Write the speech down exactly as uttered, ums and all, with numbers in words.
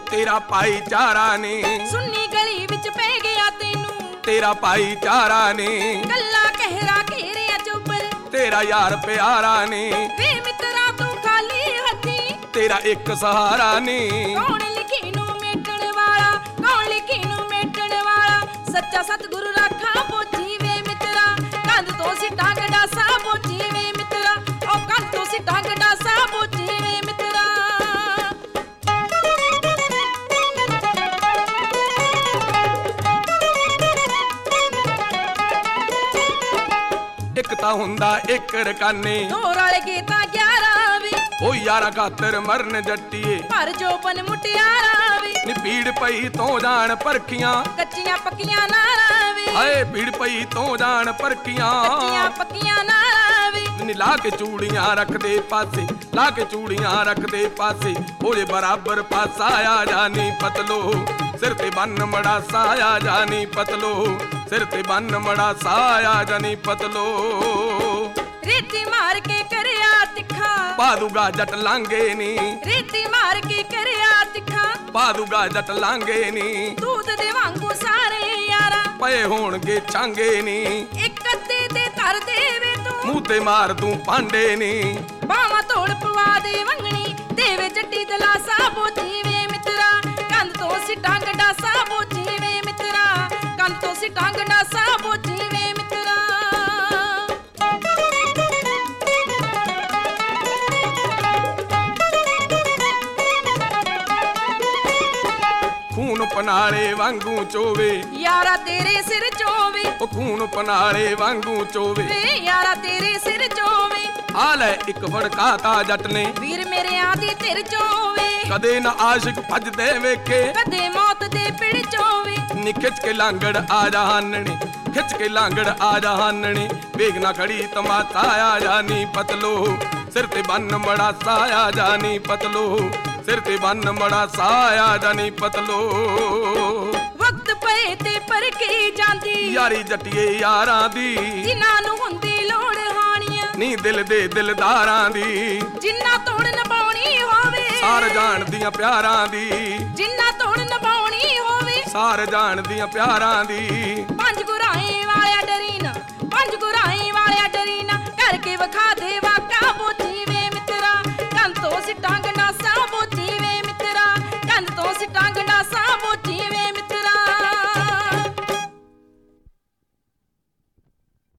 तेरा भाईचारा ने सुन्नी गली विच पै गया तेनू तेरा भाईचारा ने कल्ला कहरा घेरिया चोबर तेरा यार प्यारा ने वे मित्रा तू खाली हथी तेरा एक सहारा ने कौन लिखी नू मेटण वाला कौन लिखी नू मेटण वाला सच्चा सतगुरु राखा बोझी वे मित्रा कंध तो सिटा गडासा बोझी वे मित्रा ओ कंध तो सिटा गडासा बोझी वे मित्रा एक ता हुंदा एक रकाने दो रल गए ता ग्यारह वे ओ यारा खातर मरन जट्टीए पर जोबन मुटियारा वे नी पीड़ पई तो जान परखियां कच्चियां पक्कियां नारा वे हाय पीड़ पई तो जान परखियां कच्चियां पक्कियां नारा वे नी ला के चूड़ियां रख दे पासे ला के चूड़ियां रख दे पासे ओए बराबर पासा आ जानी पतलो सिर ते बन मड़ा साया जानी पतलो सिर ते बन मड़ा साया जानी पतलो रेती मार के करया तिखा पादूगा जट लांगे नी रेती मार के करया तिखा पादूगा जट लांगे नी दूध दे वांगू सारे यारा पए होणगे छांगे नी एक अद्दे दे धर देवे तू मूंह ते मार दूं पांडे नी बावा तोड़ पवा दे वंगणी देवे जट्टी दलासा बोझी वे मित्रा कंध तो सिटा गडासा बोझी वे मित्रा कंध तो सिटा गडासा बोझी वे मित्रा खून पनाले वांगू चोवे यारा तेरे सिर चोवे ओ खून पनाले वांगू चोवे वे यारा तेरे सिर चोवे हाल है एक भड़काता जट ने वीर मेरे आदि तिर चोवे कदे न आशिक भजदे वेखे कदे मौत दे पिड़ चोवे नी खिच के लांगड़ आ जहानने खिच के लांगड़ आ जहानने वेगना खड़ी तमाता आ जानी पतलो सिर ते बन बड़ा साया जानी पतलो सिर ते बन बड़ा साया जानी पतलो वक्त पए ते पर के जांदी यारी जटिए यारां दी जिन्हां नूं हुंदी लोड़ हाणियां नी दिल दे दिलदारां दी जिन्ना तोड़ नभाउणी होवे सार जान दियां प्यारां दी जिन्ना तोड़ नभाउणी होवे सार जान दियां प्यारां दी पंज गुराई वालिया डरीना पंज गुराई वालिया डरीना करके वखा दे वाका बोझी वे मित्रा कंध तो सिटा गंडासा बोझी वे मित्रा कंध तो सिटा गंडासा बोझी